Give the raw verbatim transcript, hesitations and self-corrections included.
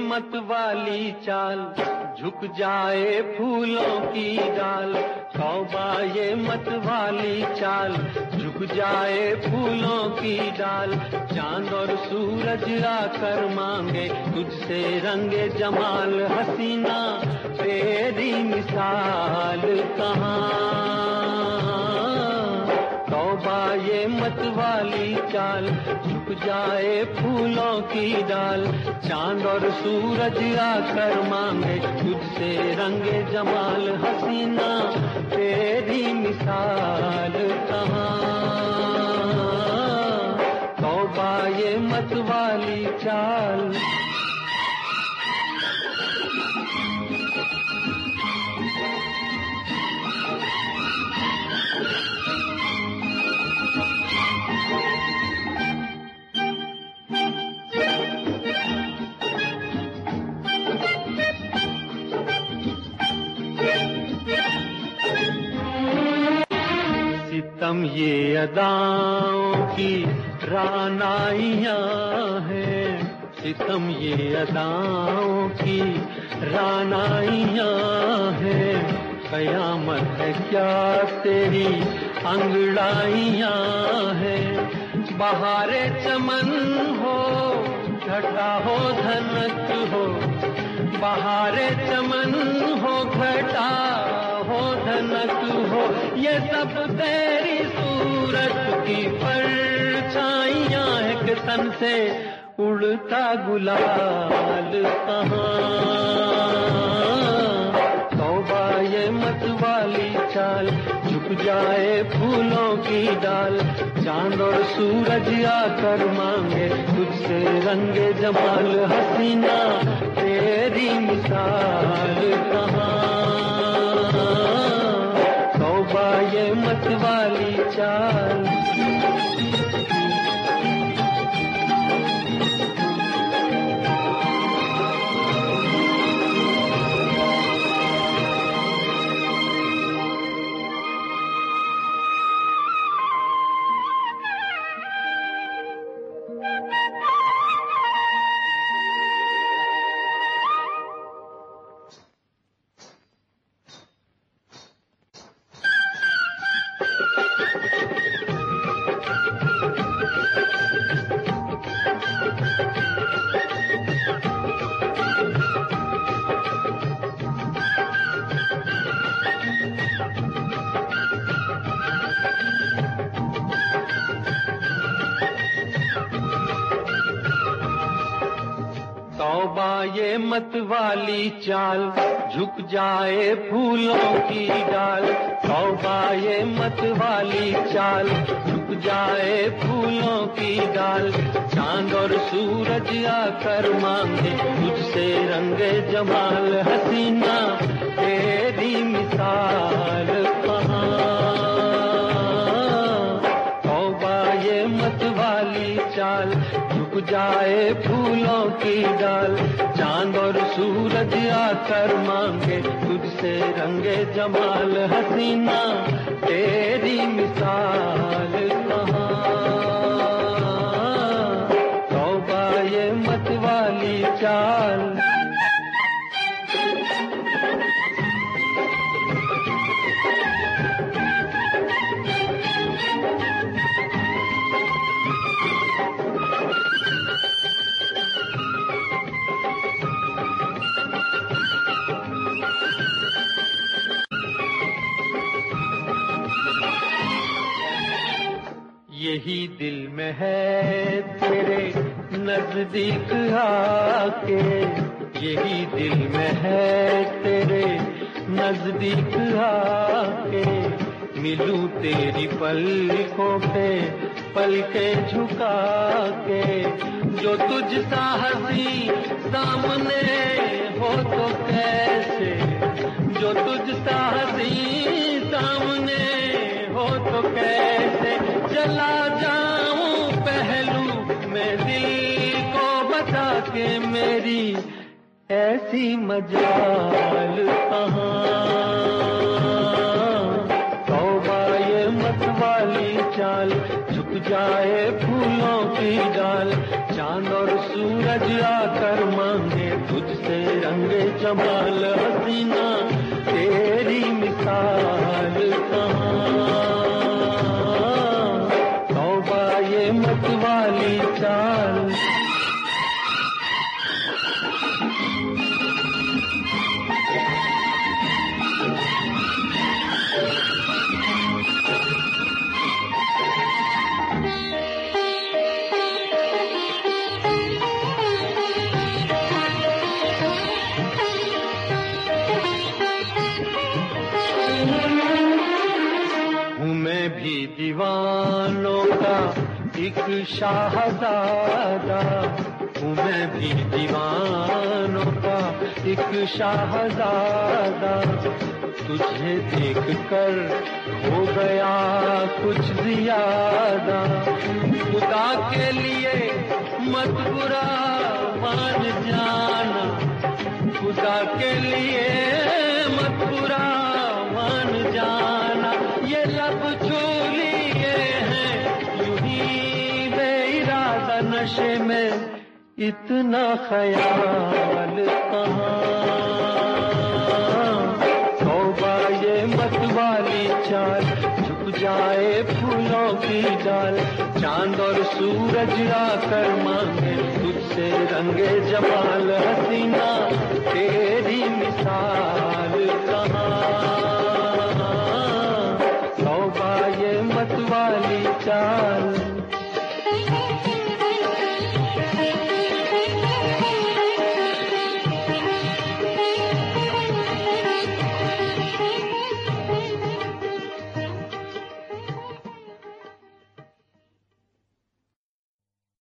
मत वाली चाल, झुक जाए फूलों की डाल। तौबा ये मत वाली चाल, झुक जाए फूलों की डाल। चांद और सूरज आकर मांगे तुझसे रंगे जमाल। हसीना तेरी मिसाल कहाँ। तौबा ये मत वाली चाल, झुक जाए फूलों की डाल। चांद और सूरज आकर मांगे तुझसे रंगे जमाल। हसीना तेरी मिसाल कहाँ। तौबा ये मत वाली चाल। सितम ये अदाओं की रानाइयाँ हैं, सितम ये अदाओं की रानाइयाँ हैं। कयामत है क्या तेरी अंगड़ाइयाँ हैं। बहारे चमन हो घटा हो धनक हो, बहारे चमन हो घटा हो धनक हो। ये सब तेरी सूरत की परछाइयाँ है कि तन से उड़ता गुलाल कहाँ। तौबा ये मत वाली चाल, झुक जाए फूलों की डाल। चांद और सूरज आकर मांगे तुझसे रंगे जमाल। हसीना तेरी मिसाल कहाँ। तौबा ये मत वाली चाल। तौबा ये मत वाली चाल, झुक जाए फूलों की डाल। तौबा ये मत वाली चाल, झुक जाए फूलों की डाल। चांद और सूरज आकर मांगे तुझसे रंगे जमाल। हसीना तेरी मिसाल कहाँ। तौबा ये मत वाली चाल, झुक जाए फूलों की डाल। चांद और सूरज आकर मांगे तुझसे रंगे जमाल। हसीना तेरी मिसाल कहाँ। तौबा ये मत वाली चाल। यही दिल में है तेरे नजदीक आके, यही दिल में है तेरे नजदीक आके। मिलूं तेरी पलकों पे पलके झुका के। जो तुझ सा हंसी सामने हो तो कैसे, जो तुझ सा हंसी सामने हो तो कैसे। चला जाऊं पहलू में दिल को बता के, मेरी ऐसी मजाल कहाँ। तौबा ये मत वाली चाल, झुक जाए फूलों की डाल, चांद और सूरज आकर मांगे तुझसे रंगे जमाल। हसीना तेरी मिसाल कहाँ, तौबा ये मतवाली चाल। भी दीवानों का एक शाहजादा, हूँ मैं भी दीवानों का एक शाहजादा। तुझे देख कर हो गया कुछ ज्यादा, खुदा के लिए मत बुरा मान जाना, खुदा के लिए मत बुरा मान जाना। ये लब छू लिए हैं यूं ही बेइरादा, नशे में इतना ख्याल कहाँ, तौबा ये मतवाली चाल, झुक जाए फूलों की डाल, चांद और सूरज आकर मांगे तुझसे रंगे जमाल। हसीना तेरी मिसाल कहाँ, तौबा ये मतवाली चाल।